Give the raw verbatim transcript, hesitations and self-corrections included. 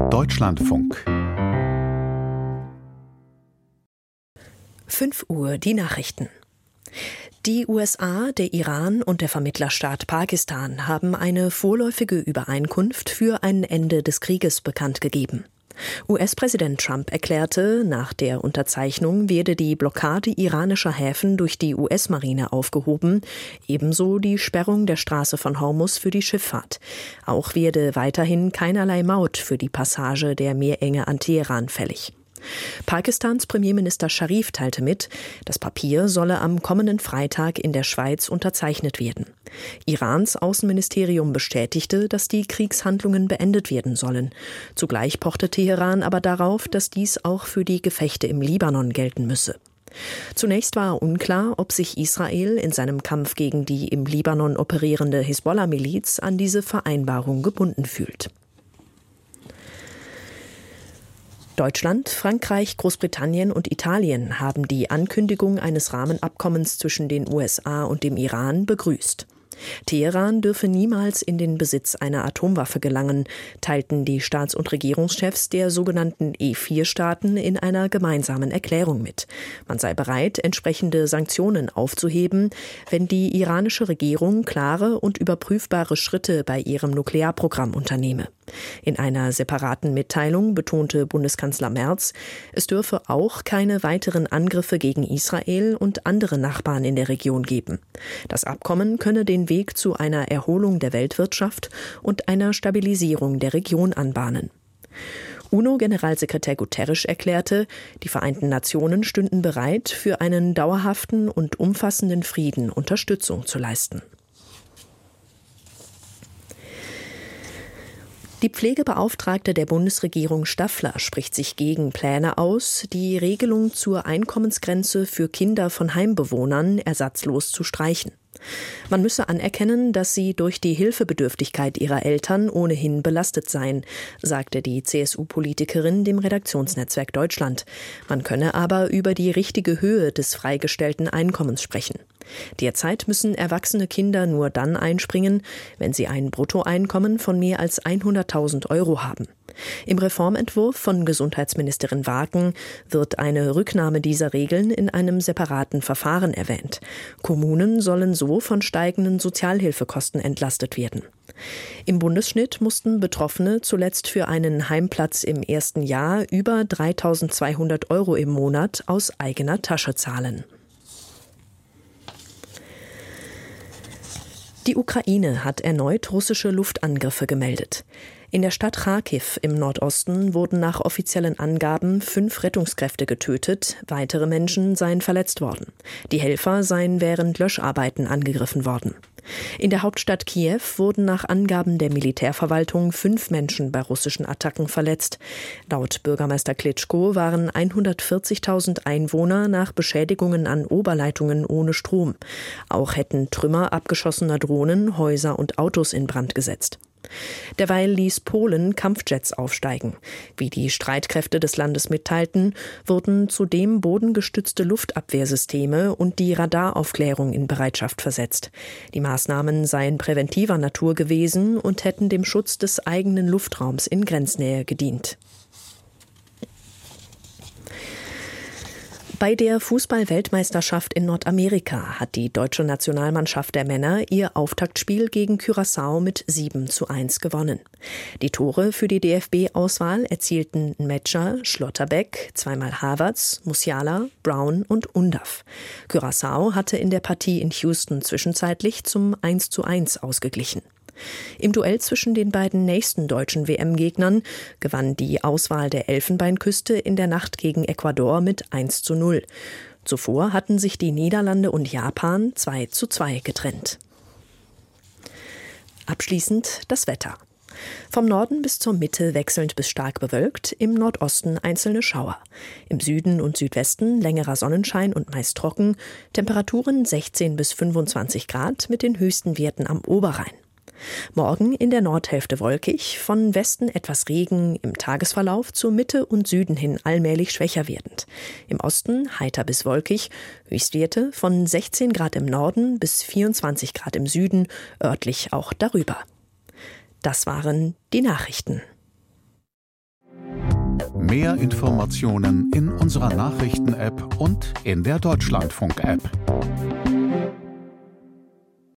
Deutschlandfunk. fünf Uhr, die Nachrichten. Die U S A, der Iran und der Vermittlerstaat Pakistan haben eine vorläufige Übereinkunft für ein Ende des Krieges bekannt gegeben. U S-Präsident Trump erklärte, nach der Unterzeichnung werde die Blockade iranischer Häfen durch die U S-Marine aufgehoben, ebenso die Sperrung der Straße von Hormuz für die Schifffahrt. Auch werde weiterhin keinerlei Maut für die Passage der Meerenge an Teheran fällig. Pakistans Premierminister Scharif teilte mit, das Papier solle am kommenden Freitag in der Schweiz unterzeichnet werden. Irans Außenministerium bestätigte, dass die Kriegshandlungen beendet werden sollen. Zugleich pochte Teheran aber darauf, dass dies auch für die Gefechte im Libanon gelten müsse. Zunächst war unklar, ob sich Israel in seinem Kampf gegen die im Libanon operierende Hisbollah-Miliz an diese Vereinbarung gebunden fühlt. Deutschland, Frankreich, Großbritannien und Italien haben die Ankündigung eines Rahmenabkommens zwischen den U S A und dem Iran begrüßt. Teheran dürfe niemals in den Besitz einer Atomwaffe gelangen, teilten die Staats- und Regierungschefs der sogenannten E vier Staaten in einer gemeinsamen Erklärung mit. Man sei bereit, entsprechende Sanktionen aufzuheben, wenn die iranische Regierung klare und überprüfbare Schritte bei ihrem Nuklearprogramm unternehme. In einer separaten Mitteilung betonte Bundeskanzler Merz, es dürfe auch keine weiteren Angriffe gegen Israel und andere Nachbarn in der Region geben. Das Abkommen könne den Weg zu einer Erholung der Weltwirtschaft und einer Stabilisierung der Region anbahnen. UNO-Generalsekretär Guterres erklärte, die Vereinten Nationen stünden bereit, für einen dauerhaften und umfassenden Frieden Unterstützung zu leisten. Die Pflegebeauftragte der Bundesregierung Staffler spricht sich gegen Pläne aus, die Regelung zur Einkommensgrenze für Kinder von Heimbewohnern ersatzlos zu streichen. Man müsse anerkennen, dass sie durch die Hilfebedürftigkeit ihrer Eltern ohnehin belastet seien, sagte die C S U-Politikerin dem Redaktionsnetzwerk Deutschland. Man könne aber über die richtige Höhe des freigestellten Einkommens sprechen. Derzeit müssen erwachsene Kinder nur dann einspringen, wenn sie ein Bruttoeinkommen von mehr als hunderttausend Euro haben. Im Reformentwurf von Gesundheitsministerin Waken wird eine Rücknahme dieser Regeln in einem separaten Verfahren erwähnt. Kommunen sollen so von steigenden Sozialhilfekosten entlastet werden. Im Bundesschnitt mussten Betroffene zuletzt für einen Heimplatz im ersten Jahr über dreitausendzweihundert Euro im Monat aus eigener Tasche zahlen. Die Ukraine hat erneut russische Luftangriffe gemeldet. In der Stadt Charkiw im Nordosten wurden nach offiziellen Angaben fünf Rettungskräfte getötet, weitere Menschen seien verletzt worden. Die Helfer seien während Löscharbeiten angegriffen worden. In der Hauptstadt Kiew wurden nach Angaben der Militärverwaltung fünf Menschen bei russischen Attacken verletzt. Laut Bürgermeister Klitschko waren hundertvierzigtausend Einwohner nach Beschädigungen an Oberleitungen ohne Strom. Auch hätten Trümmer abgeschossener Drohnen Häuser und Autos in Brand gesetzt. Derweil ließ Polen Kampfjets aufsteigen. Wie die Streitkräfte des Landes mitteilten, wurden zudem bodengestützte Luftabwehrsysteme und die Radaraufklärung in Bereitschaft versetzt. Die Maßnahmen seien präventiver Natur gewesen und hätten dem Schutz des eigenen Luftraums in Grenznähe gedient. Bei der Fußball-Weltmeisterschaft in Nordamerika hat die deutsche Nationalmannschaft der Männer ihr Auftaktspiel gegen Curaçao mit sieben zu eins gewonnen. Die Tore für die D F B-Auswahl erzielten Metscher, Schlotterbeck, zweimal Havertz, Musiala, Brown und Undav. Curaçao hatte in der Partie in Houston zwischenzeitlich zum eins zu eins ausgeglichen. Im Duell zwischen den beiden nächsten deutschen W M-Gegnern gewann die Auswahl der Elfenbeinküste in der Nacht gegen Ecuador mit eins zu null. Zuvor hatten sich die Niederlande und Japan zwei zu zwei getrennt. Abschließend das Wetter. Vom Norden bis zur Mitte wechselnd bis stark bewölkt, im Nordosten einzelne Schauer. Im Süden und Südwesten längerer Sonnenschein und meist trocken, Temperaturen sechzehn bis fünfundzwanzig Grad mit den höchsten Werten am Oberrhein. Morgen in der Nordhälfte wolkig, von Westen etwas Regen, im Tagesverlauf zur Mitte und Süden hin allmählich schwächer werdend. Im Osten heiter bis wolkig, Höchstwerte von sechzehn Grad im Norden bis vierundzwanzig Grad im Süden, örtlich auch darüber. Das waren die Nachrichten. Mehr Informationen in unserer Nachrichten-App und in der Deutschlandfunk-App.